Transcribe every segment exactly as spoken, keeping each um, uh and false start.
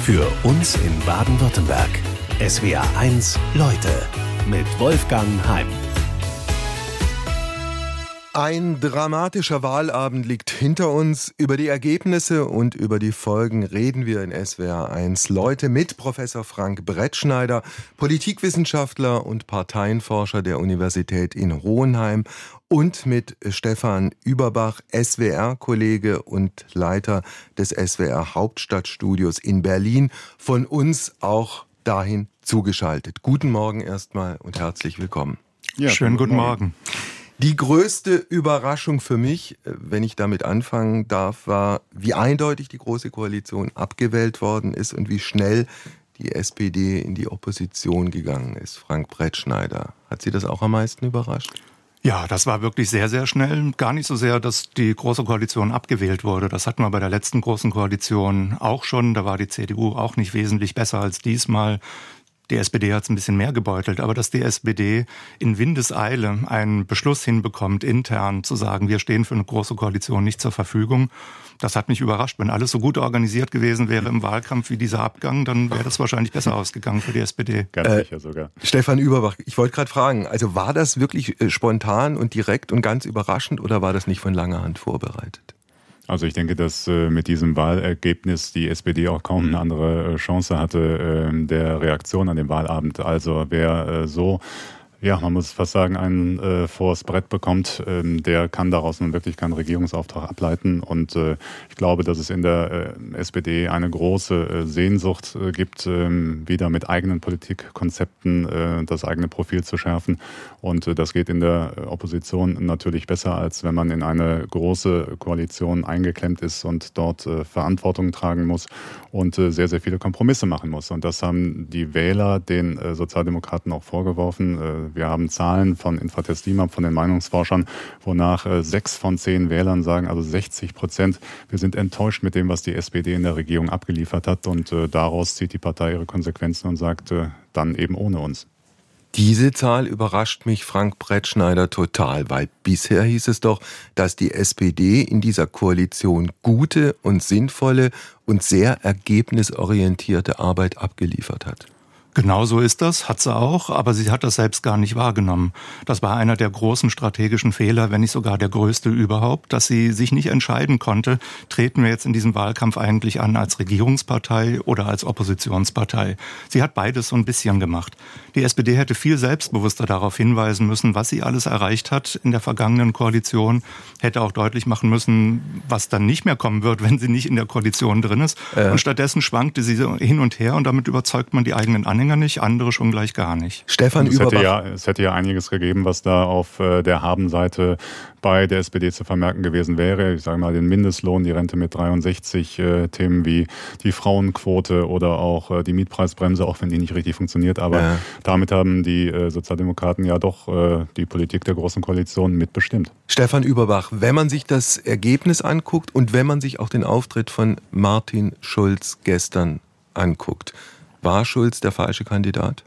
Für uns in Baden-Württemberg. S W R eins Leute mit Wolfgang Heim. Ein dramatischer Wahlabend liegt hinter uns. Über die Ergebnisse und über die Folgen reden wir in S W R eins Leute mit Professor Frank Brettschneider, Politikwissenschaftler und Parteienforscher der Universität in Hohenheim, und mit Stefan Überbach, S W R-Kollege und Leiter des S W R Hauptstadtstudios in Berlin, von uns auch dahin zugeschaltet. Guten Morgen erstmal und herzlich willkommen. Ja, schönen guten Morgen. Die größte Überraschung für mich, wenn ich damit anfangen darf, war, wie eindeutig die Große Koalition abgewählt worden ist und wie schnell die S P D in die Opposition gegangen ist. Frank Brettschneider, hat Sie das auch am meisten überrascht? Ja, das war wirklich sehr, sehr schnell. Gar nicht so sehr, dass die Große Koalition abgewählt wurde. Das hatten wir bei der letzten Großen Koalition auch schon. Da war die C D U auch nicht wesentlich besser als diesmal. Die S P D hat es ein bisschen mehr gebeutelt, aber dass die S P D in Windeseile einen Beschluss hinbekommt, intern zu sagen, wir stehen für eine Große Koalition nicht zur Verfügung, das hat mich überrascht. Wenn alles so gut organisiert gewesen wäre im Wahlkampf wie dieser Abgang, dann wäre das wahrscheinlich besser ausgegangen für die S P D. Ganz äh, sicher sogar. Stefan Überbach, ich wollte gerade fragen, also war das wirklich spontan und direkt und ganz überraschend oder war das nicht von langer Hand vorbereitet? Also ich denke, dass äh, mit diesem Wahlergebnis die S P D auch kaum eine andere äh, Chance hatte äh, der Reaktion an den Wahlabend. Also wer äh, so, ja, man muss fast sagen, einen äh, vors Brett bekommt, ähm, der kann daraus nun wirklich keinen Regierungsauftrag ableiten. Und äh, ich glaube, dass es in der äh, S P D eine große äh, Sehnsucht äh, gibt, äh, wieder mit eigenen Politikkonzepten äh, das eigene Profil zu schärfen. Und äh, das geht in der Opposition natürlich besser, als wenn man in eine große Koalition eingeklemmt ist und dort äh, Verantwortung tragen muss und äh, sehr, sehr viele Kompromisse machen muss. Und das haben die Wähler den äh, Sozialdemokraten auch vorgeworfen. Äh, Wir haben Zahlen von Infratest DIMAP, von den Meinungsforschern, wonach äh, sechs von zehn Wählern sagen, also sechzig Prozent, wir sind enttäuscht mit dem, was die S P D in der Regierung abgeliefert hat. Und äh, daraus zieht die Partei ihre Konsequenzen und sagt, äh, dann eben ohne uns. Diese Zahl überrascht mich, Frank Brettschneider, total, weil bisher hieß es doch, dass die S P D in dieser Koalition gute und sinnvolle und sehr ergebnisorientierte Arbeit abgeliefert hat. Genau so ist das, hat sie auch, aber sie hat das selbst gar nicht wahrgenommen. Das war einer der großen strategischen Fehler, wenn nicht sogar der größte überhaupt, dass sie sich nicht entscheiden konnte, treten wir jetzt in diesem Wahlkampf eigentlich an als Regierungspartei oder als Oppositionspartei. Sie hat beides so ein bisschen gemacht. Die S P D hätte viel selbstbewusster darauf hinweisen müssen, was sie alles erreicht hat in der vergangenen Koalition, hätte auch deutlich machen müssen, was dann nicht mehr kommen wird, wenn sie nicht in der Koalition drin ist. Äh. Und stattdessen schwankte sie so hin und her und damit überzeugt man die eigenen Anhänger nicht, andere schon gleich gar nicht. Stefan es Überbach. Hätte ja, es hätte ja einiges gegeben, was da auf äh, der Habenseite bei der S P D zu vermerken gewesen wäre. Ich sage mal, den Mindestlohn, die Rente mit dreiundsechzig, äh, Themen wie die Frauenquote oder auch äh, die Mietpreisbremse, auch wenn die nicht richtig funktioniert. Aber ja. damit haben die äh, Sozialdemokraten ja doch äh, die Politik der Großen Koalition mitbestimmt. Stefan Überbach, wenn man sich das Ergebnis anguckt und wenn man sich auch den Auftritt von Martin Schulz gestern anguckt, war Schulz der falsche Kandidat?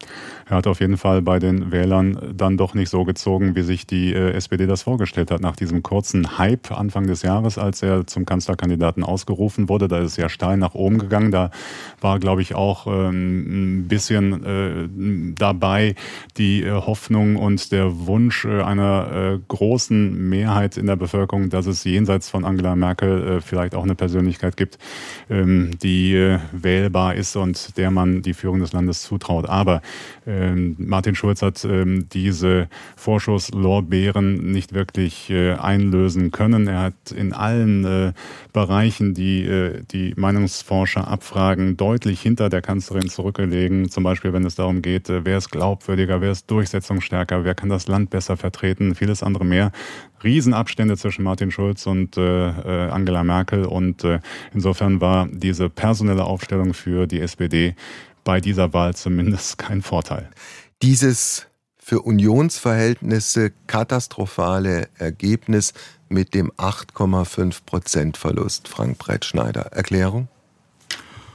Er hat auf jeden Fall bei den Wählern dann doch nicht so gezogen, wie sich die äh, S P D das vorgestellt hat. Nach diesem kurzen Hype Anfang des Jahres, als er zum Kanzlerkandidaten ausgerufen wurde, da ist es ja steil nach oben gegangen. Da war, glaube ich, auch ähm, ein bisschen äh, dabei die äh, Hoffnung und der Wunsch äh, einer äh, großen Mehrheit in der Bevölkerung, dass es jenseits von Angela Merkel äh, vielleicht auch eine Persönlichkeit gibt, ähm, die äh, wählbar ist und der man die Führung des Landes zutraut. Aber äh, Martin Schulz hat ähm, diese Vorschusslorbeeren nicht wirklich äh, einlösen können. Er hat in allen äh, Bereichen, die äh, die Meinungsforscher abfragen, deutlich hinter der Kanzlerin zurückgelegen. Zum Beispiel, wenn es darum geht, äh, wer ist glaubwürdiger, wer ist durchsetzungsstärker, wer kann das Land besser vertreten, vieles andere mehr. Riesenabstände zwischen Martin Schulz und äh, Angela Merkel. Und äh, insofern war diese personelle Aufstellung für die S P D bei dieser Wahl zumindest kein Vorteil. Dieses für Unionsverhältnisse katastrophale Ergebnis mit dem acht Komma fünf Prozent Verlust, Frank Brettschneider. Erklärung?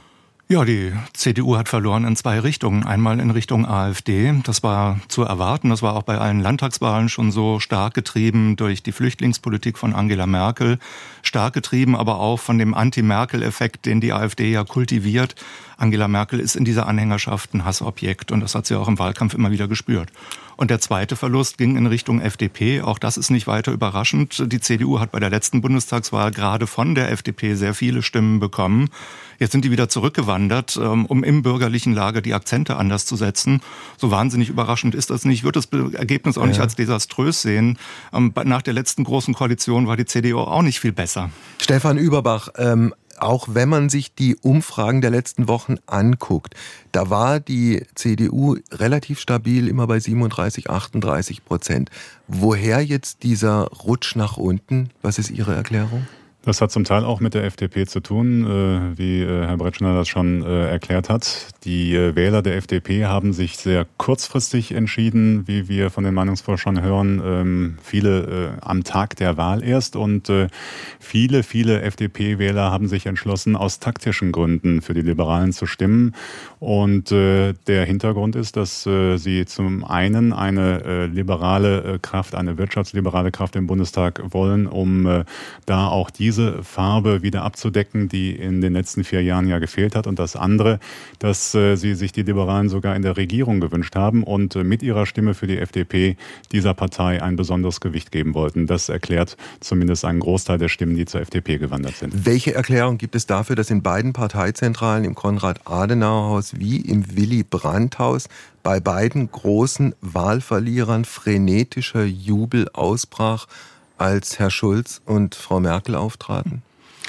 Ja, die C D U hat verloren in zwei Richtungen. Einmal in Richtung AfD. Das war zu erwarten. Das war auch bei allen Landtagswahlen schon so, stark getrieben durch die Flüchtlingspolitik von Angela Merkel. Stark getrieben aber auch von dem Anti-Merkel-Effekt, den die AfD ja kultiviert. Angela Merkel ist in dieser Anhängerschaft ein Hassobjekt und das hat sie auch im Wahlkampf immer wieder gespürt. Und der zweite Verlust ging in Richtung F D P. Auch das ist nicht weiter überraschend. Die C D U hat bei der letzten Bundestagswahl gerade von der F D P sehr viele Stimmen bekommen. Jetzt sind die wieder zurückgewandert, um im bürgerlichen Lager die Akzente anders zu setzen. So wahnsinnig überraschend ist das nicht. Ich würde das Ergebnis auch nicht ja. als desaströs sehen. Nach der letzten großen Koalition war die C D U auch nicht viel besser. Stefan Überbach, ähm auch wenn man sich die Umfragen der letzten Wochen anguckt, da war die C D U relativ stabil, immer bei siebenunddreißig, achtunddreißig Prozent. Woher jetzt dieser Rutsch nach unten? Was ist Ihre Erklärung? Das hat zum Teil auch mit der F D P zu tun, äh, wie äh, Herr Bretschneider das schon äh, erklärt hat. Die äh, Wähler der F D P haben sich sehr kurzfristig entschieden, wie wir von den Meinungsforschern hören, ähm, viele äh, am Tag der Wahl erst. Und äh, viele, viele F D P-Wähler haben sich entschlossen, aus taktischen Gründen für die Liberalen zu stimmen. Und äh, der Hintergrund ist, dass äh, sie zum einen eine äh, liberale äh, Kraft, eine wirtschaftsliberale Kraft im Bundestag wollen, um äh, da auch die diese Farbe wieder abzudecken, die in den letzten vier Jahren ja gefehlt hat. Und das andere, dass äh, sie sich die Liberalen sogar in der Regierung gewünscht haben und äh, mit ihrer Stimme für die F D P dieser Partei ein besonderes Gewicht geben wollten. Das erklärt zumindest einen Großteil der Stimmen, die zur F D P gewandert sind. Welche Erklärung gibt es dafür, dass in beiden Parteizentralen, im Konrad-Adenauer-Haus wie im Willy-Brandt-Haus, bei beiden großen Wahlverlierern frenetischer Jubel ausbrach, als Herr Schulz und Frau Merkel auftraten?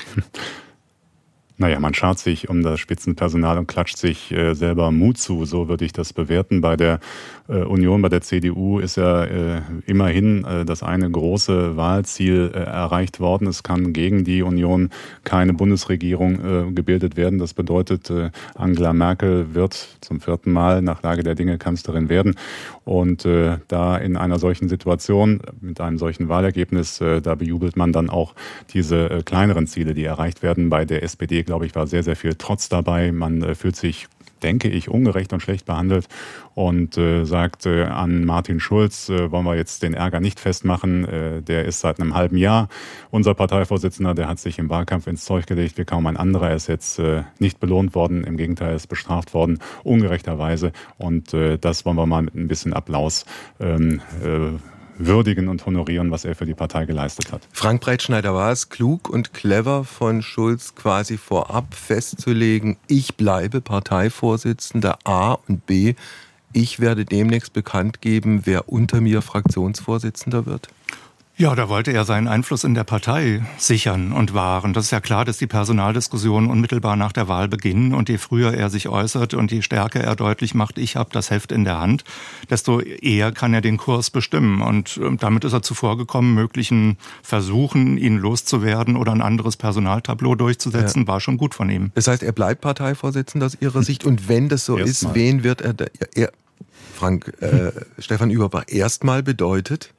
Naja, man schart sich um das Spitzenpersonal und klatscht sich äh, selber Mut zu, so würde ich das bewerten. Bei der äh, Union, bei der C D U ist ja äh, immerhin äh, das eine große Wahlziel äh, erreicht worden. Es kann gegen die Union keine Bundesregierung äh, gebildet werden. Das bedeutet, äh, Angela Merkel wird zum vierten Mal nach Lage der Dinge Kanzlerin werden. Und äh, da in einer solchen Situation, mit einem solchen Wahlergebnis, äh, da bejubelt man dann auch diese äh, kleineren Ziele, die erreicht werden. Bei der S P D, glaube ich, war sehr, sehr viel Trotz dabei. Man äh, fühlt sich, denke ich, ungerecht und schlecht behandelt und äh, sagt äh, an Martin Schulz, äh, wollen wir jetzt den Ärger nicht festmachen. Äh, der ist seit einem halben Jahr unser Parteivorsitzender, der hat sich im Wahlkampf ins Zeug gelegt wie kaum ein anderer. Er ist jetzt äh, nicht belohnt worden, im Gegenteil, er ist bestraft worden, ungerechterweise. Und äh, das wollen wir mal mit ein bisschen Applaus ähm, äh, würdigen und honorieren, was er für die Partei geleistet hat. Frank Bretschneider, war es klug und clever von Schulz quasi vorab festzulegen, ich bleibe Parteivorsitzender A und B, ich werde demnächst bekannt geben, wer unter mir Fraktionsvorsitzender wird? Ja, da wollte er seinen Einfluss in der Partei sichern und wahren. Das ist ja klar, dass die Personaldiskussionen unmittelbar nach der Wahl beginnen und je früher er sich äußert und je stärker er deutlich macht, ich habe das Heft in der Hand, desto eher kann er den Kurs bestimmen. Und damit ist er zuvorgekommen, möglichen Versuchen, ihn loszuwerden oder ein anderes Personaltableau durchzusetzen, ja. war schon gut von ihm. Das heißt, er bleibt Parteivorsitzender aus Ihrer Sicht und wenn das so ist, mal. wen wird er, da, er Frank, äh, Stefan Überbach, erstmal bedeutet?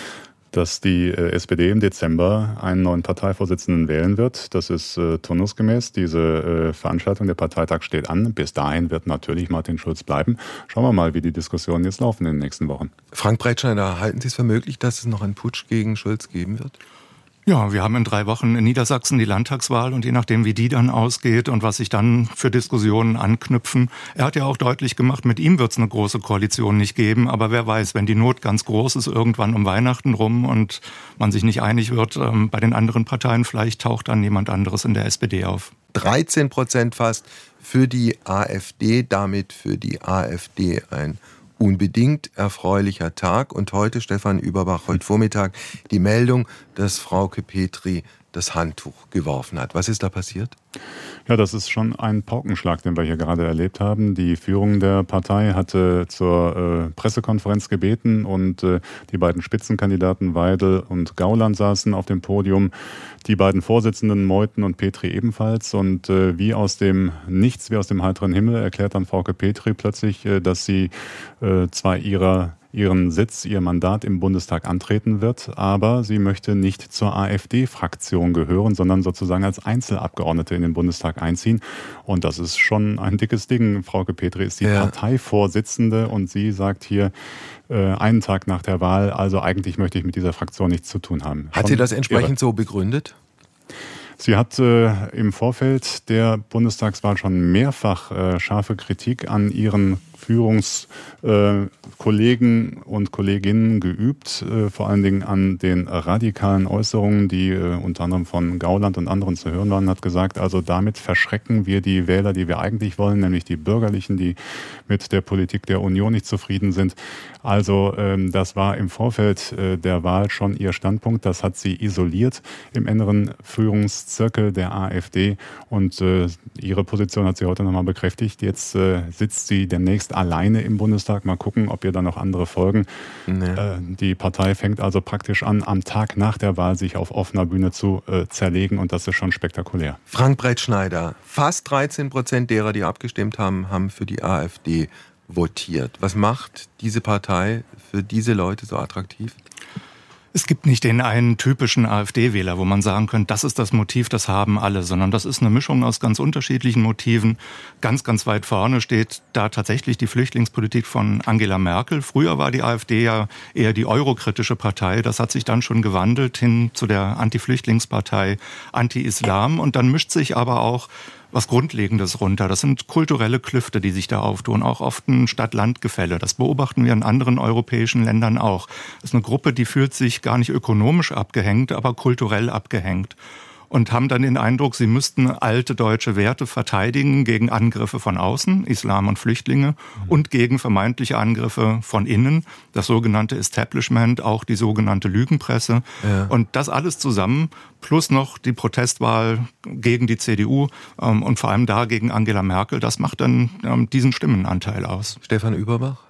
Dass die äh, S P D im Dezember einen neuen Parteivorsitzenden wählen wird. Das ist äh, turnusgemäß. Diese äh, Veranstaltung, der Parteitag steht an. Bis dahin wird natürlich Martin Schulz bleiben. Schauen wir mal, wie die Diskussionen jetzt laufen in den nächsten Wochen. Frank Bretschneider, halten Sie es für möglich, dass es noch einen Putsch gegen Schulz geben wird? Ja, wir haben in drei Wochen in Niedersachsen die Landtagswahl und je nachdem, wie die dann ausgeht und was sich dann für Diskussionen anknüpfen. Er hat ja auch deutlich gemacht, mit ihm wird es eine große Koalition nicht geben, aber wer weiß, wenn die Not ganz groß ist, irgendwann um Weihnachten rum und man sich nicht einig wird ähm, bei den anderen Parteien, vielleicht taucht dann jemand anderes in der S P D auf. dreizehn Prozent fast für die AfD, damit für die AfD ein unbedingt erfreulicher Tag. Und heute, Stefan Überbach, heute Vormittag die Meldung, dass Frauke Petry das Handtuch geworfen hat. Was ist da passiert? Ja, das ist schon ein Paukenschlag, den wir hier gerade erlebt haben. Die Führung der Partei hatte zur äh, Pressekonferenz gebeten und äh, die beiden Spitzenkandidaten Weidel und Gauland saßen auf dem Podium. Die beiden Vorsitzenden Meuthen und Petry ebenfalls. Und äh, wie aus dem Nichts, wie aus dem heiteren Himmel erklärt dann Frauke Petry plötzlich, äh, dass sie äh, zwei ihrer ihren Sitz, ihr Mandat im Bundestag antreten wird, aber sie möchte nicht zur AfD-Fraktion gehören, sondern sozusagen als Einzelabgeordnete in den Bundestag einziehen. Und das ist schon ein dickes Ding. Frauke Petry ist die ja. Parteivorsitzende und sie sagt hier äh, einen Tag nach der Wahl, also eigentlich möchte ich mit dieser Fraktion nichts zu tun haben. Hat schon sie das entsprechend irre. so begründet? Sie hat äh, im Vorfeld der Bundestagswahl schon mehrfach äh, scharfe Kritik an ihren Führungskollegen äh, und Kolleginnen geübt, äh, vor allen Dingen an den radikalen Äußerungen, die äh, unter anderem von Gauland und anderen zu hören waren, hat gesagt, also damit verschrecken wir die Wähler, die wir eigentlich wollen, nämlich die Bürgerlichen, die mit der Politik der Union nicht zufrieden sind. Also ähm, das war im Vorfeld äh, der Wahl schon ihr Standpunkt. Das hat sie isoliert im inneren Führungszirkel der AfD und äh, ihre Position hat sie heute nochmal bekräftigt. Jetzt äh, sitzt sie demnächst alleine im Bundestag. Mal gucken, ob ihr dann noch andere folgen. Nee. Äh, die Partei fängt also praktisch an, am Tag nach der Wahl sich auf offener Bühne zu äh, zerlegen und das ist schon spektakulär. Frank Brettschneider, fast dreizehn Prozent derer, die abgestimmt haben, haben für die AfD votiert. Was macht diese Partei für diese Leute so attraktiv? Es gibt nicht den einen typischen AfD-Wähler, wo man sagen könnte, das ist das Motiv, das haben alle, sondern das ist eine Mischung aus ganz unterschiedlichen Motiven. Ganz, ganz weit vorne steht da tatsächlich die Flüchtlingspolitik von Angela Merkel. Früher war die AfD ja eher die eurokritische Partei. Das hat sich dann schon gewandelt hin zu der Anti-Flüchtlingspartei, Anti-Islam. Und dann mischt sich aber auch was Grundlegendes runter. Das sind kulturelle Klüfte, die sich da auftun, auch oft ein Stadt-Land-Gefälle. Das beobachten wir in anderen europäischen Ländern auch. Das ist eine Gruppe, die fühlt sich gar nicht ökonomisch abgehängt, aber kulturell abgehängt. Und haben dann den Eindruck, sie müssten alte deutsche Werte verteidigen gegen Angriffe von außen, Islam und Flüchtlinge, mhm. und gegen vermeintliche Angriffe von innen, das sogenannte Establishment, auch die sogenannte Lügenpresse. Ja. Und das alles zusammen, plus noch die Protestwahl gegen die C D U ähm, und vor allem da gegen Angela Merkel, das macht dann ähm, diesen Stimmenanteil aus. Stefan Überbach?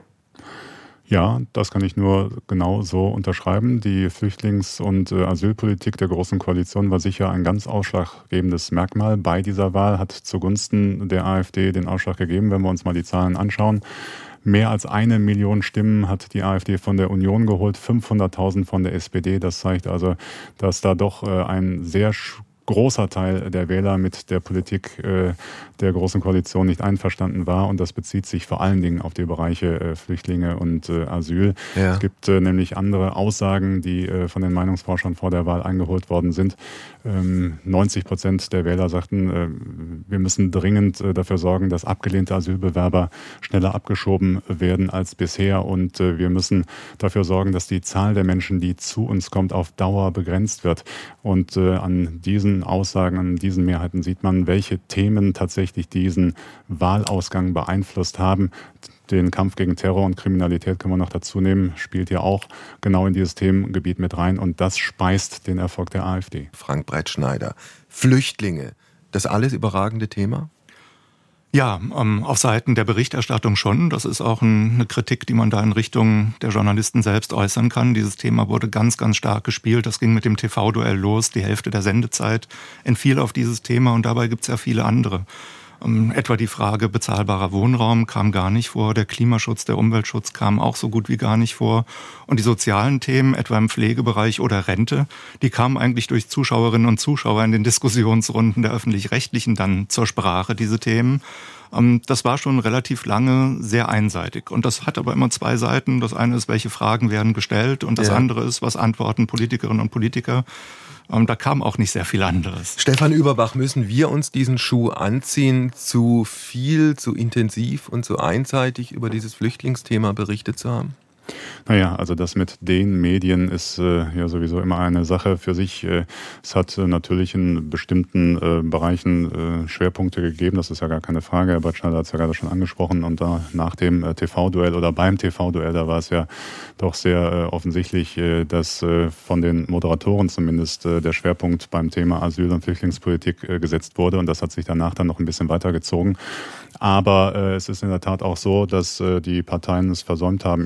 Ja, das kann ich nur genau so unterschreiben. Die Flüchtlings- und äh, Asylpolitik der Großen Koalition war sicher ein ganz ausschlaggebendes Merkmal bei dieser Wahl, hat zugunsten der AfD den Ausschlag gegeben, wenn wir uns mal die Zahlen anschauen. Mehr als eine Million Stimmen hat die AfD von der Union geholt, fünfhunderttausend von der S P D. Das zeigt also, dass da doch äh, ein sehr großer Teil der Wähler mit der Politik äh, der Großen Koalition nicht einverstanden war. Und das bezieht sich vor allen Dingen auf die Bereiche äh, Flüchtlinge und äh, Asyl. Ja. Es gibt äh, nämlich andere Aussagen, die äh, von den Meinungsforschern vor der Wahl eingeholt worden sind. Ähm, neunzig Prozent der Wähler sagten, äh, wir müssen dringend äh, dafür sorgen, dass abgelehnte Asylbewerber schneller abgeschoben werden als bisher. Und äh, wir müssen dafür sorgen, dass die Zahl der Menschen, die zu uns kommt, auf Dauer begrenzt wird. Und äh, an diesen Aussagen, an diesen Mehrheiten sieht man, welche Themen tatsächlich diesen Wahlausgang beeinflusst haben. Den Kampf gegen Terror und Kriminalität können wir noch dazu nehmen, spielt ja auch genau in dieses Themengebiet mit rein und das speist den Erfolg der AfD. Frank Brettschneider, Flüchtlinge, das alles überragende Thema? Ja, ähm, auf Seiten der Berichterstattung schon. Das ist auch ein, eine Kritik, die man da in Richtung der Journalisten selbst äußern kann. Dieses Thema wurde ganz, ganz stark gespielt. Das ging mit dem T V-Duell los. Die Hälfte der Sendezeit entfiel auf dieses Thema und dabei gibt es ja viele andere. Ähm, etwa die Frage bezahlbarer Wohnraum kam gar nicht vor. Der Klimaschutz, der Umweltschutz kam auch so gut wie gar nicht vor. Und die sozialen Themen, etwa im Pflegebereich oder Rente, die kamen eigentlich durch Zuschauerinnen und Zuschauer in den Diskussionsrunden der Öffentlich-Rechtlichen dann zur Sprache, diese Themen. Ähm, das war schon relativ lange sehr einseitig. Und das hat aber immer zwei Seiten. Das eine ist, welche Fragen werden gestellt und das ja. andere ist, was antworten Politikerinnen und Politiker. Da kam auch nicht sehr viel anderes. Stefan Überbach, müssen wir uns diesen Schuh anziehen, zu viel, zu intensiv und zu einseitig über dieses Flüchtlingsthema berichtet zu haben? Naja, also das mit den Medien ist äh, ja sowieso immer eine Sache für sich. Äh, es hat äh, natürlich in bestimmten äh, Bereichen äh, Schwerpunkte gegeben, das ist ja gar keine Frage. Herr Brettschneider hat es ja gerade schon angesprochen. Und da nach dem äh, T V-Duell oder beim T V-Duell, da war es ja doch sehr äh, offensichtlich, äh, dass äh, von den Moderatoren zumindest äh, der Schwerpunkt beim Thema Asyl- und Flüchtlingspolitik äh, gesetzt wurde. Und das hat sich danach dann noch ein bisschen weitergezogen. Aber äh, es ist in der Tat auch so, dass äh, die Parteien es versäumt haben, ihre Punkte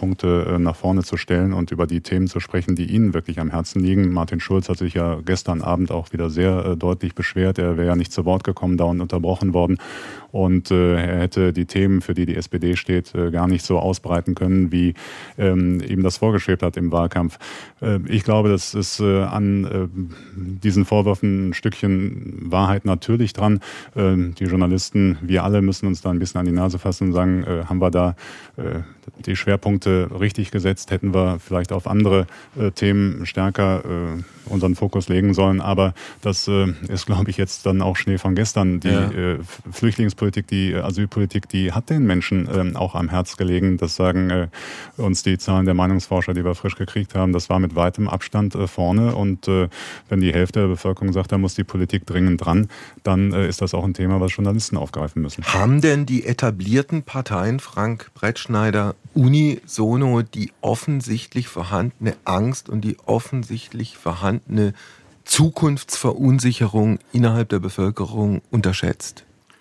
Punkte nach vorne zu stellen und über die Themen zu sprechen, die Ihnen wirklich am Herzen liegen. Martin Schulz hat sich ja gestern Abend auch wieder sehr deutlich beschwert. Er wäre ja nicht zu Wort gekommen, dauernd unterbrochen worden. Und äh, er hätte die Themen, für die die S P D steht, äh, gar nicht so ausbreiten können, wie ähm, ihm das vorgeschwebt hat im Wahlkampf. Äh, ich glaube, das ist äh, an äh, diesen Vorwürfen ein Stückchen Wahrheit natürlich dran. Äh, die Journalisten, wir alle müssen uns da ein bisschen an die Nase fassen und sagen, äh, haben wir da äh, die Schwerpunkte richtig gesetzt, hätten wir vielleicht auf andere äh, Themen stärker äh, unseren Fokus legen sollen. Aber das äh, ist, glaube ich, jetzt dann auch Schnee von gestern. Die ja. äh, Flüchtlingspolitik, die Asylpolitik, die hat den Menschen äh, auch am Herz gelegen. Das sagen äh, uns die Zahlen der Meinungsforscher, die wir frisch gekriegt haben. Das war mit weitem Abstand äh, vorne. Und äh, wenn die Hälfte der Bevölkerung sagt, da muss die Politik dringend dran, dann äh, ist das auch ein Thema, was Journalisten aufgreifen müssen. Haben denn die etablierten Parteien, Frank Brettschneider, unisono die offensichtlich vorhandene Angst und die offensichtlich vorhandene Zukunftsverunsicherung innerhalb der Bevölkerung unterschätzt?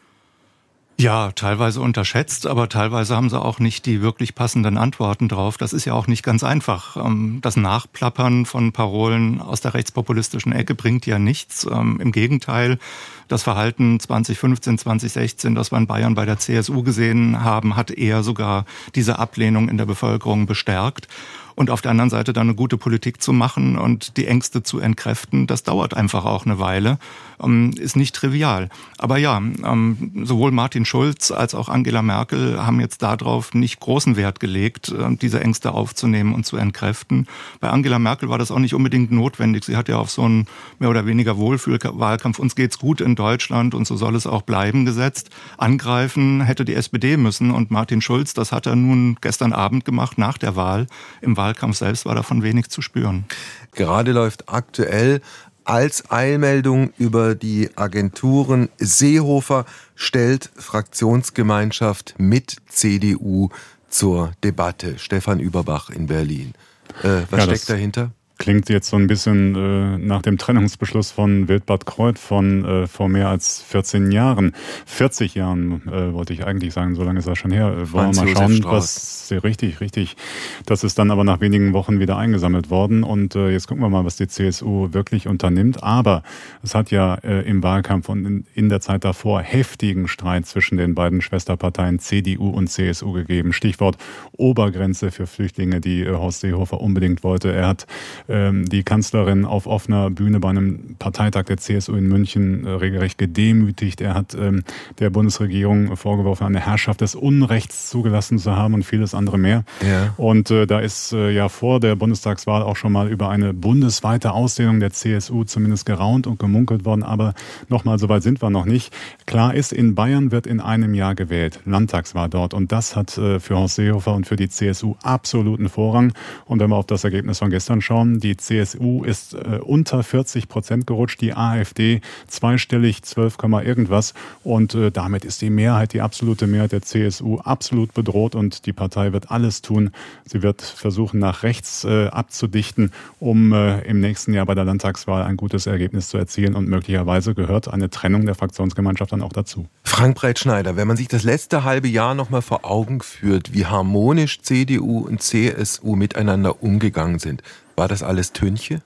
Ja, teilweise unterschätzt, aber teilweise haben sie auch nicht die wirklich passenden Antworten drauf. Das ist ja auch nicht ganz einfach. Das Nachplappern von Parolen aus der rechtspopulistischen Ecke bringt ja nichts. Im Gegenteil, das Verhalten zwanzig fünfzehn, zwanzig sechzehn, das wir in Bayern bei der C S U gesehen haben, hat eher sogar diese Ablehnung in der Bevölkerung bestärkt. Und auf der anderen Seite dann eine gute Politik zu machen und die Ängste zu entkräften, das dauert einfach auch eine Weile, ähm, ist nicht trivial. Aber ja, ähm, sowohl Martin Schulz als auch Angela Merkel haben jetzt darauf nicht großen Wert gelegt, äh, diese Ängste aufzunehmen und zu entkräften. Bei Angela Merkel war das auch nicht unbedingt notwendig. Sie hat ja auf so einen mehr oder weniger Wohlfühlwahlkampf, uns geht's gut in Deutschland und so soll es auch bleiben, gesetzt. Angreifen hätte die S P D müssen und Martin Schulz, das hat er nun gestern Abend gemacht, nach der Wahl. Im Wahlkampf selbst war davon wenig zu spüren. Gerade läuft aktuell als Eilmeldung über die Agenturen: Seehofer stellt Fraktionsgemeinschaft mit C D U zur Debatte. Stefan Überbach in Berlin. Äh, was ja, steckt dahinter? Klingt jetzt so ein bisschen äh, nach dem Trennungsbeschluss von Wildbad Kreuth von äh, vor mehr als vierzehn Jahren. vierzig Jahren äh, wollte ich eigentlich sagen, so lange ist das schon her. Äh, wollen wir mal schauen, was sehr richtig, richtig. Das ist dann aber nach wenigen Wochen wieder eingesammelt worden. Und äh, jetzt gucken wir mal, was die C S U wirklich unternimmt. Aber es hat ja äh, im Wahlkampf und in, in der Zeit davor heftigen Streit zwischen den beiden Schwesterparteien C D U und C S U gegeben. Stichwort Obergrenze für Flüchtlinge, die äh, Horst Seehofer unbedingt wollte. Er hat die Kanzlerin auf offener Bühne bei einem Parteitag der C S U in München regelrecht gedemütigt. Er hat ähm, der Bundesregierung vorgeworfen, eine Herrschaft des Unrechts zugelassen zu haben und vieles andere mehr. Ja. Und äh, da ist äh, ja vor der Bundestagswahl auch schon mal über eine bundesweite Ausdehnung der C S U zumindest geraunt und gemunkelt worden. Aber nochmal, so weit sind wir noch nicht. Klar ist, in Bayern wird in einem Jahr gewählt. Landtagswahl dort. Und das hat äh, für Horst Seehofer und für die C S U absoluten Vorrang. Und wenn wir auf das Ergebnis von gestern schauen, die C S U ist äh, unter vierzig Prozent gerutscht, die AfD zweistellig, zwölf, irgendwas. Und äh, damit ist die Mehrheit, die absolute Mehrheit der C S U absolut bedroht und die Partei wird alles tun. Sie wird versuchen, nach rechts äh, abzudichten, um äh, im nächsten Jahr bei der Landtagswahl ein gutes Ergebnis zu erzielen. Und möglicherweise gehört eine Trennung der Fraktionsgemeinschaft dann auch dazu. Frank Brettschneider, wenn man sich das letzte halbe Jahr noch mal vor Augen führt, wie harmonisch C D U und C S U miteinander umgegangen sind, war das alles Tönche?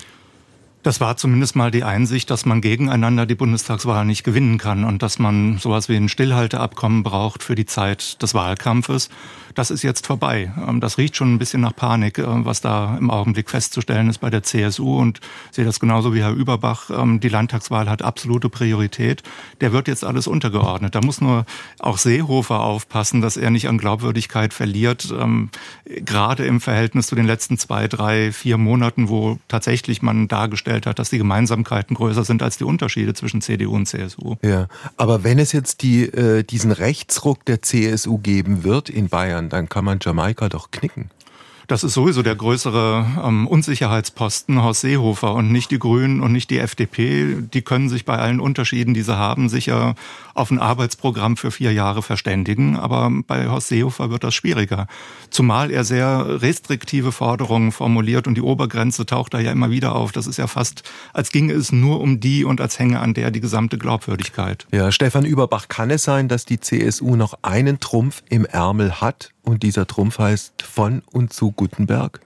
Das war zumindest mal die Einsicht, dass man gegeneinander die Bundestagswahl nicht gewinnen kann und dass man sowas wie ein Stillhalteabkommen braucht für die Zeit des Wahlkampfes. Das ist jetzt vorbei. Das riecht schon ein bisschen nach Panik, was da im Augenblick festzustellen ist bei der C S U. Und ich sehe das genauso wie Herr Überbach. Die Landtagswahl hat absolute Priorität. Der wird jetzt alles untergeordnet. Da muss nur auch Seehofer aufpassen, dass er nicht an Glaubwürdigkeit verliert. Gerade im Verhältnis zu den letzten zwei, drei, vier Monaten, wo tatsächlich man dargestellt hat, dass die Gemeinsamkeiten größer sind als die Unterschiede zwischen C D U und C S U. Ja, aber wenn es jetzt die, äh, diesen Rechtsruck der C S U geben wird in Bayern, dann kann man Jamaika doch knicken. Das ist sowieso der größere ähm, Unsicherheitsposten, Horst Seehofer, und nicht die Grünen und nicht die F D P. Die können sich bei allen Unterschieden, die sie haben, sicher auf ein Arbeitsprogramm für vier Jahre verständigen. Aber bei Horst Seehofer wird das schwieriger. Zumal er sehr restriktive Forderungen formuliert und die Obergrenze taucht da ja immer wieder auf. Das ist ja fast, als ginge es nur um die und als hänge an der die gesamte Glaubwürdigkeit. Ja, Stefan Überbach, kann es sein, dass die C S U noch einen Trumpf im Ärmel hat und dieser Trumpf heißt von und zu Guttenberg?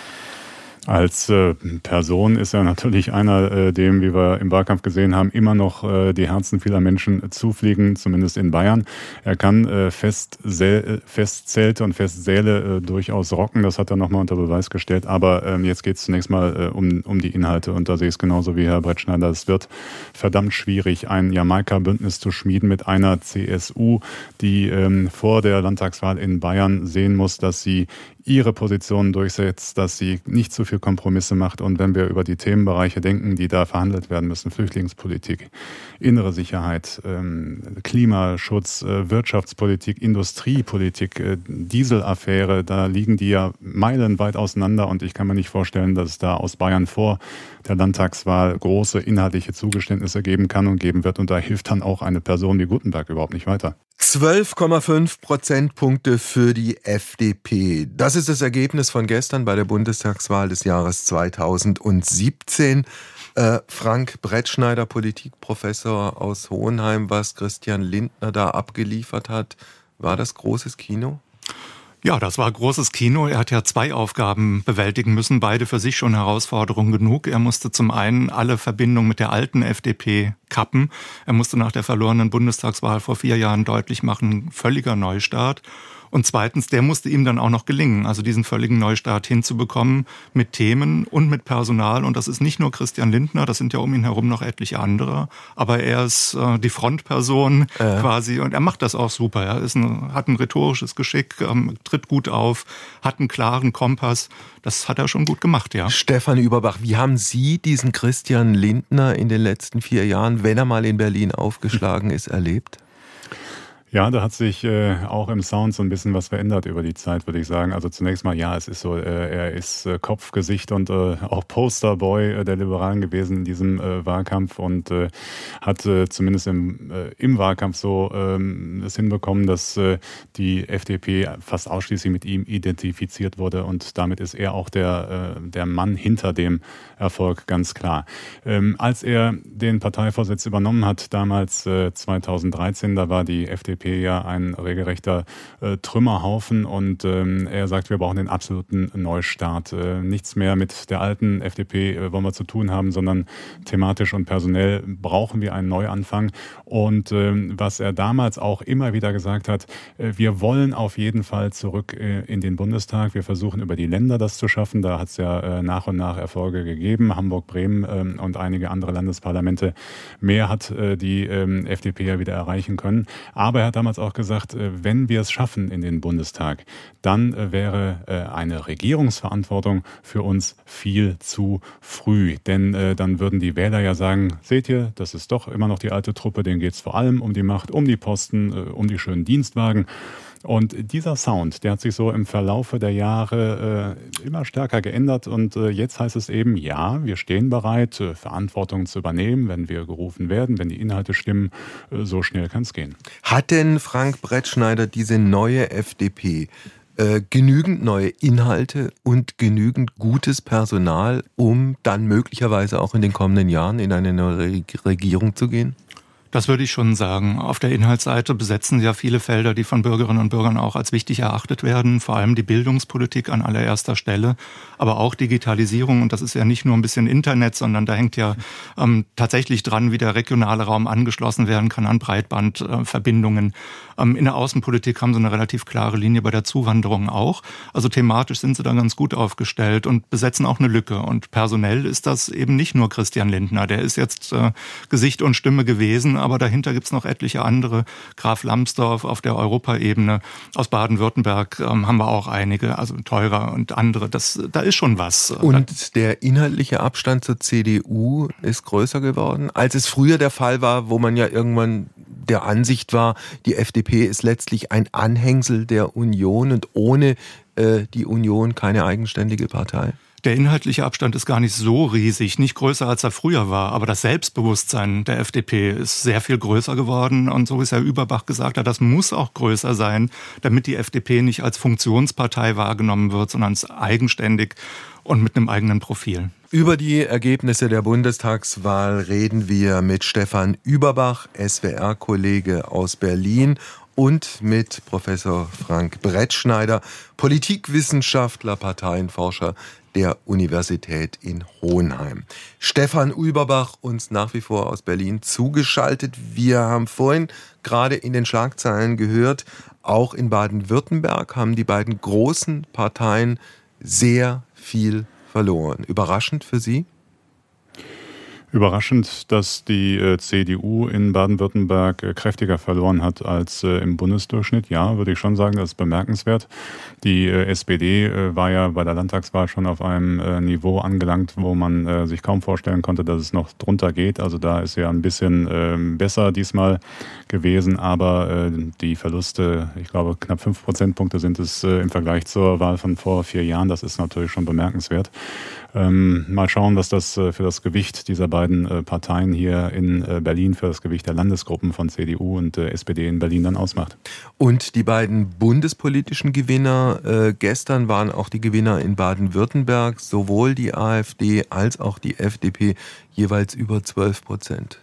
Als äh, Person ist er natürlich einer, äh, dem, wie wir im Wahlkampf gesehen haben, immer noch äh, die Herzen vieler Menschen zufliegen, zumindest in Bayern. Er kann äh, Festzähl- Festzelte und Festsäle äh, durchaus rocken, das hat er nochmal unter Beweis gestellt. Aber ähm, jetzt geht es zunächst mal äh, um, um die Inhalte und da sehe ich es genauso wie Herr Brettschneider. Es wird verdammt schwierig, ein Jamaika-Bündnis zu schmieden mit einer C S U, die ähm, vor der Landtagswahl in Bayern sehen muss, dass sie ihre Position durchsetzt, dass sie nicht zu viel Kompromisse macht. Und wenn wir über die Themenbereiche denken, die da verhandelt werden müssen, Flüchtlingspolitik, innere Sicherheit, Klimaschutz, Wirtschaftspolitik, Industriepolitik, Dieselaffäre, da liegen die ja meilenweit auseinander. Und ich kann mir nicht vorstellen, dass es da aus Bayern vor der Landtagswahl große inhaltliche Zugeständnisse geben kann und geben wird. Und da hilft dann auch eine Person wie Guttenberg überhaupt nicht weiter. zwölf Komma fünf Prozentpunkte für die F D P. Das ist das Ergebnis von gestern bei der Bundestagswahl des Jahres zweitausendsiebzehn. Äh, Frank Brettschneider, Politikprofessor aus Hohenheim, was Christian Lindner da abgeliefert hat, war das großes Kino? Ja, das war großes Kino. Er hat ja zwei Aufgaben bewältigen müssen, beide für sich schon Herausforderung genug. Er musste zum einen alle Verbindungen mit der alten F D P kappen. Er musste nach der verlorenen Bundestagswahl vor vier Jahren deutlich machen, völliger Neustart. Und zweitens, der musste ihm dann auch noch gelingen, also diesen völligen Neustart hinzubekommen mit Themen und mit Personal. Und das ist nicht nur Christian Lindner, das sind ja um ihn herum noch etliche andere. Aber er ist äh, die Frontperson ja. quasi und er macht das auch super. Er ist ein, hat ein rhetorisches Geschick, ähm, tritt gut auf, hat einen klaren Kompass. Das hat er schon gut gemacht, ja. Stefan Überbach, wie haben Sie diesen Christian Lindner in den letzten vier Jahren, wenn er mal in Berlin aufgeschlagen ist, erlebt? Ja, da hat sich äh, auch im Sound so ein bisschen was verändert über die Zeit, würde ich sagen. Also zunächst mal, ja, es ist so, äh, er ist äh, Kopf, Gesicht und äh, auch Posterboy äh, der Liberalen gewesen in diesem äh, Wahlkampf und äh, hat äh, zumindest im, äh, im Wahlkampf so ähm, es hinbekommen, dass äh, die F D P fast ausschließlich mit ihm identifiziert wurde und damit ist er auch der, äh, der Mann hinter dem Erfolg, ganz klar. Ähm, als er den Parteivorsitz übernommen hat, damals äh, zweitausenddreizehn, da war die F D P ja ein regelrechter äh, Trümmerhaufen und ähm, er sagt, wir brauchen den absoluten Neustart. Äh, nichts mehr mit der alten F D P äh, wollen wir zu tun haben, sondern thematisch und personell brauchen wir einen Neuanfang. Und ähm, was er damals auch immer wieder gesagt hat, äh, wir wollen auf jeden Fall zurück äh, in den Bundestag. Wir versuchen über die Länder das zu schaffen. Da hat es ja äh, nach und nach Erfolge gegeben. Hamburg, Bremen äh, und einige andere Landesparlamente. Mehr hat äh, die äh, F D P ja wieder erreichen können. Aber er hat damals auch gesagt, wenn wir es schaffen in den Bundestag, dann wäre eine Regierungsverantwortung für uns viel zu früh. Denn dann würden die Wähler ja sagen, seht ihr, das ist doch immer noch die alte Truppe, denen geht es vor allem um die Macht, um die Posten, um die schönen Dienstwagen. Und dieser Sound, der hat sich so im Verlaufe der Jahre äh, immer stärker geändert und äh, jetzt heißt es eben, ja, wir stehen bereit, äh, Verantwortung zu übernehmen, wenn wir gerufen werden, wenn die Inhalte stimmen, äh, so schnell kann es gehen. Hat denn Frank Brettschneider diese neue F D P äh, genügend neue Inhalte und genügend gutes Personal, um dann möglicherweise auch in den kommenden Jahren in eine neue Regierung zu gehen? Das würde ich schon sagen. Auf der Inhaltsseite besetzen sie ja viele Felder, die von Bürgerinnen und Bürgern auch als wichtig erachtet werden. Vor allem die Bildungspolitik an allererster Stelle, aber auch Digitalisierung. Und das ist ja nicht nur ein bisschen Internet, sondern da hängt ja ähm, tatsächlich dran, wie der regionale Raum angeschlossen werden kann an Breitbandverbindungen. Ähm, in der Außenpolitik haben sie eine relativ klare Linie, bei der Zuwanderung auch. Also thematisch sind sie da ganz gut aufgestellt und besetzen auch eine Lücke. Und personell ist das eben nicht nur Christian Lindner. Der ist jetzt äh, Gesicht und Stimme gewesen, aber dahinter gibt's noch etliche andere. Graf Lambsdorff auf der Europaebene, aus Baden-Württemberg ähm, haben wir auch einige, also Theurer und andere. Das, da ist schon was. Und der inhaltliche Abstand zur C D U ist größer geworden, als es früher der Fall war, wo man ja irgendwann der Ansicht war, die F D P ist letztlich ein Anhängsel der Union und ohne äh, die Union keine eigenständige Partei. Der inhaltliche Abstand ist gar nicht so riesig, nicht größer als er früher war. Aber das Selbstbewusstsein der F D P ist sehr viel größer geworden. Und so wie es Herr Überbach gesagt hat, das muss auch größer sein, damit die F D P nicht als Funktionspartei wahrgenommen wird, sondern als eigenständig und mit einem eigenen Profil. Über die Ergebnisse der Bundestagswahl reden wir mit Stefan Überbach, S W R-Kollege aus Berlin, und mit Professor Frank Brettschneider, Politikwissenschaftler, Parteienforscher der Universität in Hohenheim. Stefan Überbach uns nach wie vor aus Berlin zugeschaltet. Wir haben vorhin gerade in den Schlagzeilen gehört, auch in Baden-Württemberg haben die beiden großen Parteien sehr viel verloren. Überraschend für Sie? Überraschend, dass die äh, C D U in Baden-Württemberg äh, kräftiger verloren hat als äh, im Bundesdurchschnitt. Ja, würde ich schon sagen, das ist bemerkenswert. Die äh, S P D äh, war ja bei der Landtagswahl schon auf einem äh, Niveau angelangt, wo man äh, sich kaum vorstellen konnte, dass es noch drunter geht. Also da ist ja ein bisschen äh, besser diesmal gewesen, aber äh, die Verluste, ich glaube knapp fünf Prozentpunkte sind es äh, im Vergleich zur Wahl von vor vier Jahren. Das ist natürlich schon bemerkenswert. Ähm, mal schauen, was das äh, für das Gewicht dieser beiden äh, Parteien hier in äh, Berlin, für das Gewicht der Landesgruppen von C D U und äh, S P D in Berlin dann ausmacht. Und die beiden bundespolitischen Gewinner äh, gestern waren auch die Gewinner in Baden-Württemberg, sowohl die AfD als auch die F D P, jeweils über zwölf Prozent.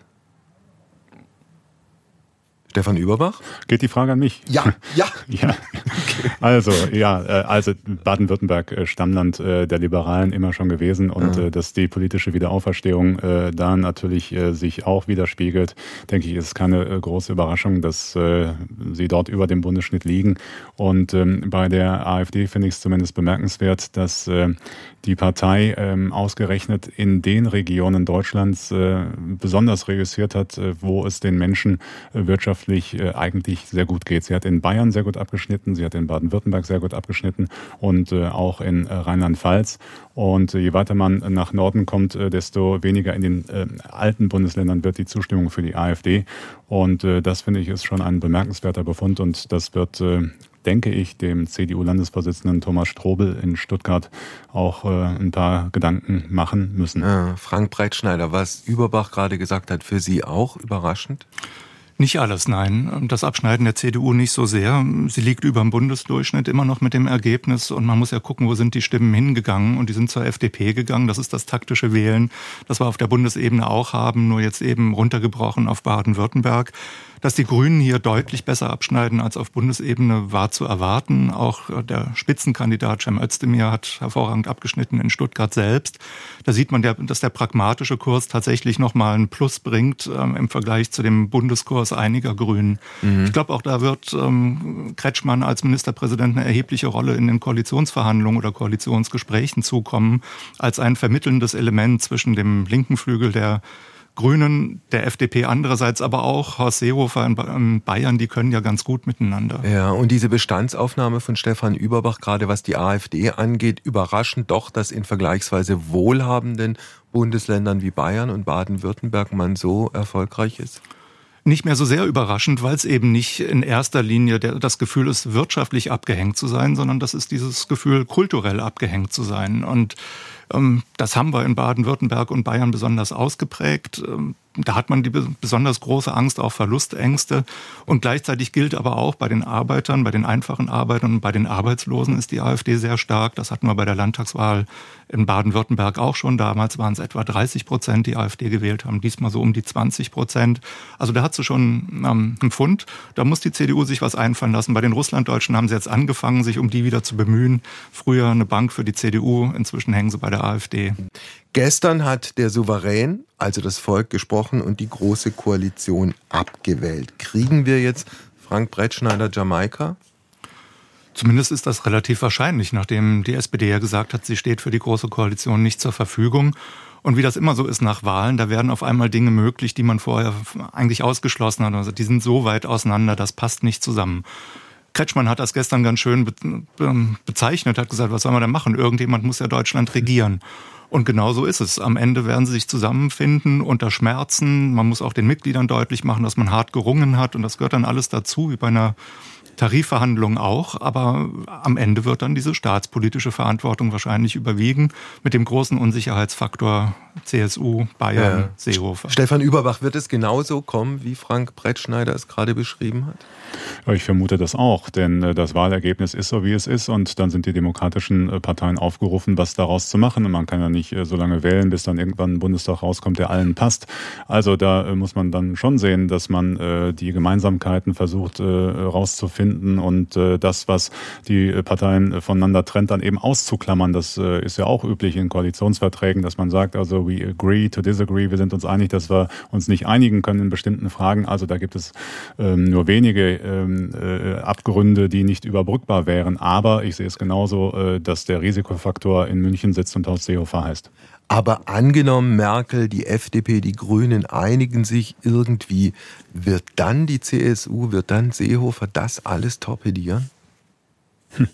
Stefan Überbach? Geht die Frage an mich? Ja, ja. ja. Okay. Also, ja, also Baden-Württemberg, Stammland der Liberalen immer schon gewesen und ja. dass die politische Wiederauferstehung da natürlich sich auch widerspiegelt, denke ich, ist keine große Überraschung, dass sie dort über dem Bundesschnitt liegen. Und bei der AfD finde ich es zumindest bemerkenswert, dass die Partei ähm, ausgerechnet in den Regionen Deutschlands äh, besonders reüssiert hat, äh, wo es den Menschen äh, wirtschaftlich äh, eigentlich sehr gut geht. Sie hat in Bayern sehr gut abgeschnitten, sie hat in Baden-Württemberg sehr gut abgeschnitten und äh, auch in äh, Rheinland-Pfalz. Und äh, je weiter man nach Norden kommt, äh, desto weniger in den äh, alten Bundesländern wird die Zustimmung für die AfD. Und äh, das finde ich ist schon ein bemerkenswerter Befund und das wird äh, denke ich, dem C D U-Landesvorsitzenden Thomas Strobel in Stuttgart auch äh, ein paar Gedanken machen müssen. Ja, Frank Breitschneider, was Überbach gerade gesagt hat, für Sie auch überraschend? Nicht alles, nein. Das Abschneiden der C D U nicht so sehr. Sie liegt über dem Bundesdurchschnitt immer noch mit dem Ergebnis. Und man muss ja gucken, wo sind die Stimmen hingegangen. Und die sind zur F D P gegangen. Das ist das taktische Wählen, das wir auf der Bundesebene auch haben, nur jetzt eben runtergebrochen auf Baden-Württemberg. Dass die Grünen hier deutlich besser abschneiden als auf Bundesebene, war zu erwarten. Auch der Spitzenkandidat Cem Özdemir hat hervorragend abgeschnitten in Stuttgart selbst. Da sieht man, dass der pragmatische Kurs tatsächlich nochmal einen Plus bringt ähm, im Vergleich zu dem Bundeskurs einiger Grünen. Mhm. Ich glaube, auch da wird ähm, Kretschmann als Ministerpräsident eine erhebliche Rolle in den Koalitionsverhandlungen oder Koalitionsgesprächen zukommen, als ein vermittelndes Element zwischen dem linken Flügel der Grünen, der F D P andererseits, aber auch Horst Seehofer in Bayern, die können ja ganz gut miteinander. Ja, und diese Bestandsaufnahme von Stefan Überbach, gerade was die AfD angeht, überraschend doch, dass in vergleichsweise wohlhabenden Bundesländern wie Bayern und Baden-Württemberg man so erfolgreich ist? Nicht mehr so sehr überraschend, weil es eben nicht in erster Linie der, das Gefühl ist, wirtschaftlich abgehängt zu sein, sondern das ist dieses Gefühl, kulturell abgehängt zu sein. Und ähm, das haben wir in Baden-Württemberg und Bayern besonders ausgeprägt. Ähm, Da hat man die besonders große Angst, auch Verlustängste. Und gleichzeitig gilt aber auch bei den Arbeitern, bei den einfachen Arbeitern und bei den Arbeitslosen ist die AfD sehr stark. Das hatten wir bei der Landtagswahl in Baden-Württemberg auch schon. Damals waren es etwa dreißig Prozent, die AfD gewählt haben. Diesmal so um die zwanzig Prozent. Also da hat sie schon ähm, einen Pfund. Da muss die C D U sich was einfallen lassen. Bei den Russlanddeutschen haben sie jetzt angefangen, sich um die wieder zu bemühen. Früher eine Bank für die C D U, inzwischen hängen sie bei der AfD. Gestern hat der Souverän, also das Volk, gesprochen und die Große Koalition abgewählt. Kriegen wir jetzt Frank Brettschneider Jamaika? Zumindest ist das relativ wahrscheinlich, nachdem die S P D ja gesagt hat, sie steht für die Große Koalition nicht zur Verfügung. Und wie das immer so ist nach Wahlen, da werden auf einmal Dinge möglich, die man vorher eigentlich ausgeschlossen hat. Also die sind so weit auseinander, das passt nicht zusammen. Kretschmann hat das gestern ganz schön bezeichnet, hat gesagt, was soll man da machen? Irgendjemand muss ja Deutschland regieren. Und genau so ist es. Am Ende werden sie sich zusammenfinden unter Schmerzen. Man muss auch den Mitgliedern deutlich machen, dass man hart gerungen hat. Und das gehört dann alles dazu, wie bei einer Tarifverhandlungen auch, aber am Ende wird dann diese staatspolitische Verantwortung wahrscheinlich überwiegen mit dem großen Unsicherheitsfaktor C S U, Bayern, ja. Seehofer. Stefan Überbach, wird es genauso kommen, wie Frank Brettschneider es gerade beschrieben hat? Ich vermute das auch, denn das Wahlergebnis ist so, wie es ist, und dann sind die demokratischen Parteien aufgerufen, was daraus zu machen. Und man kann ja nicht so lange wählen, bis dann irgendwann ein Bundestag rauskommt, der allen passt. Also da muss man dann schon sehen, dass man die Gemeinsamkeiten versucht rauszufinden und das, was die Parteien voneinander trennt, dann eben auszuklammern. Das ist ja auch üblich in Koalitionsverträgen, dass man sagt, also we agree to disagree, wir sind uns einig, dass wir uns nicht einigen können in bestimmten Fragen. Also da gibt es nur wenige Abgründe, die nicht überbrückbar wären. Aber ich sehe es genauso, dass der Risikofaktor in München sitzt und Horst Seehofer heißt. Aber angenommen, Merkel, die F D P, die Grünen einigen sich irgendwie, wird dann die C S U, wird dann Seehofer das alles torpedieren? Hm.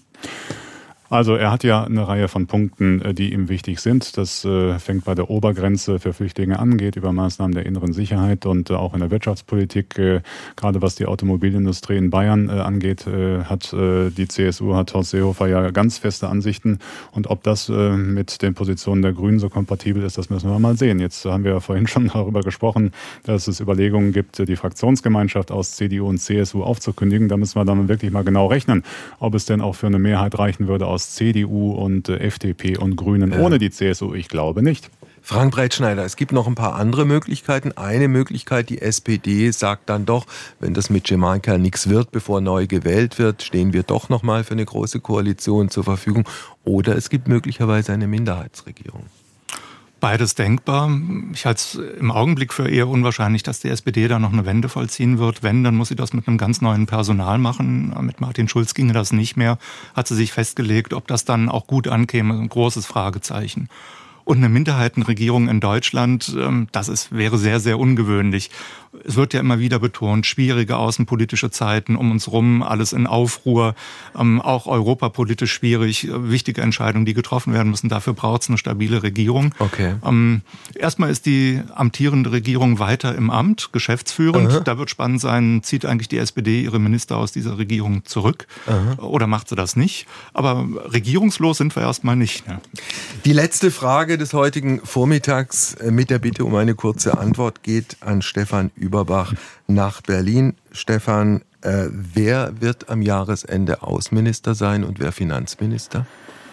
Also er hat ja eine Reihe von Punkten, die ihm wichtig sind. Das äh, fängt bei der Obergrenze für Flüchtlinge an, geht über Maßnahmen der inneren Sicherheit und äh, auch in der Wirtschaftspolitik. Äh, gerade was die Automobilindustrie in Bayern äh, angeht, äh, hat äh, die C S U, hat Horst Seehofer ja ganz feste Ansichten. Und ob das äh, mit den Positionen der Grünen so kompatibel ist, das müssen wir mal sehen. Jetzt haben wir ja vorhin schon darüber gesprochen, dass es Überlegungen gibt, die Fraktionsgemeinschaft aus C D U und C S U aufzukündigen. Da müssen wir dann wirklich mal genau rechnen, ob es denn auch für eine Mehrheit reichen würde aus C D U und F D P und Grünen ohne die C S U? Ich glaube nicht. Frank Brettschneider, es gibt noch ein paar andere Möglichkeiten. Eine Möglichkeit, die S P D sagt dann doch, wenn das mit Jamaika nichts wird, bevor neu gewählt wird, stehen wir doch noch mal für eine große Koalition zur Verfügung. Oder es gibt möglicherweise eine Minderheitsregierung. Beides denkbar. Ich halte es im Augenblick für eher unwahrscheinlich, dass die S P D da noch eine Wende vollziehen wird. Wenn, dann muss sie das mit einem ganz neuen Personal machen. Mit Martin Schulz ginge das nicht mehr. Hat sie sich festgelegt, ob das dann auch gut ankäme, ein großes Fragezeichen. Und eine Minderheitenregierung in Deutschland, das ist, wäre sehr, sehr ungewöhnlich. Es wird ja immer wieder betont, schwierige außenpolitische Zeiten um uns rum, alles in Aufruhr, auch europapolitisch schwierig, wichtige Entscheidungen, die getroffen werden müssen. Dafür braucht es eine stabile Regierung. Okay. Erstmal ist die amtierende Regierung weiter im Amt, geschäftsführend. Aha. Da wird spannend sein, zieht eigentlich die S P D ihre Minister aus dieser Regierung zurück? Aha. Oder macht sie das nicht? Aber regierungslos sind wir erstmal nicht. Ne? Die letzte Frage des heutigen Vormittags mit der Bitte um eine kurze Antwort geht an Stefan Überbach nach Berlin. Stefan, äh, wer wird am Jahresende Außenminister sein und wer Finanzminister?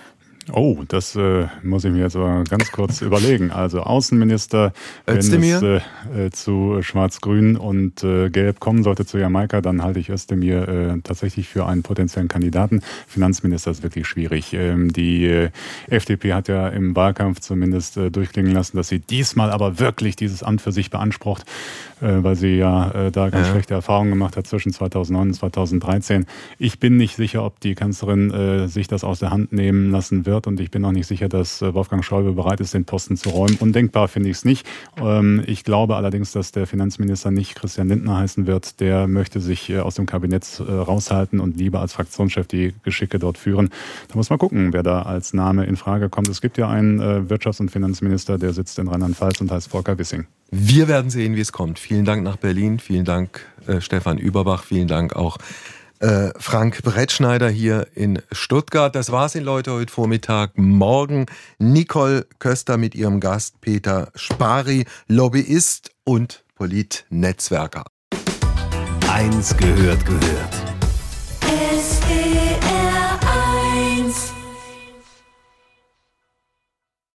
Oh, das äh, muss ich mir jetzt aber ganz kurz überlegen. Also Außenminister, wenn Özdemir? es äh, zu Schwarz-Grün und äh, Gelb kommen sollte, zu Jamaika, dann halte ich Özdemir äh, tatsächlich für einen potenziellen Kandidaten. Finanzminister ist wirklich schwierig. Ähm, die äh, F D P hat ja im Wahlkampf zumindest äh, durchklingen lassen, dass sie diesmal aber wirklich dieses Amt für sich beansprucht, äh, weil sie ja äh, da ganz ja. schlechte Erfahrungen gemacht hat zwischen zweitausendneun und zweitausenddreizehn. Ich bin nicht sicher, ob die Kanzlerin äh, sich das aus der Hand nehmen lassen wird. Und ich bin auch nicht sicher, dass Wolfgang Schäuble bereit ist, den Posten zu räumen. Undenkbar finde ich es nicht. Ich glaube allerdings, dass der Finanzminister nicht Christian Lindner heißen wird. Der möchte sich aus dem Kabinett raushalten und lieber als Fraktionschef die Geschicke dort führen. Da muss man gucken, wer da als Name in Frage kommt. Es gibt ja einen Wirtschafts- und Finanzminister, der sitzt in Rheinland-Pfalz und heißt Volker Wissing. Wir werden sehen, wie es kommt. Vielen Dank nach Berlin. Vielen Dank, äh, Stefan Überbach. Vielen Dank auch Äh, Frank Brettschneider hier in Stuttgart. Das war's in Leute heute Vormittag. Morgen Nicole Köster mit ihrem Gast Peter Spari, Lobbyist und Politnetzwerker. Eins gehört gehört.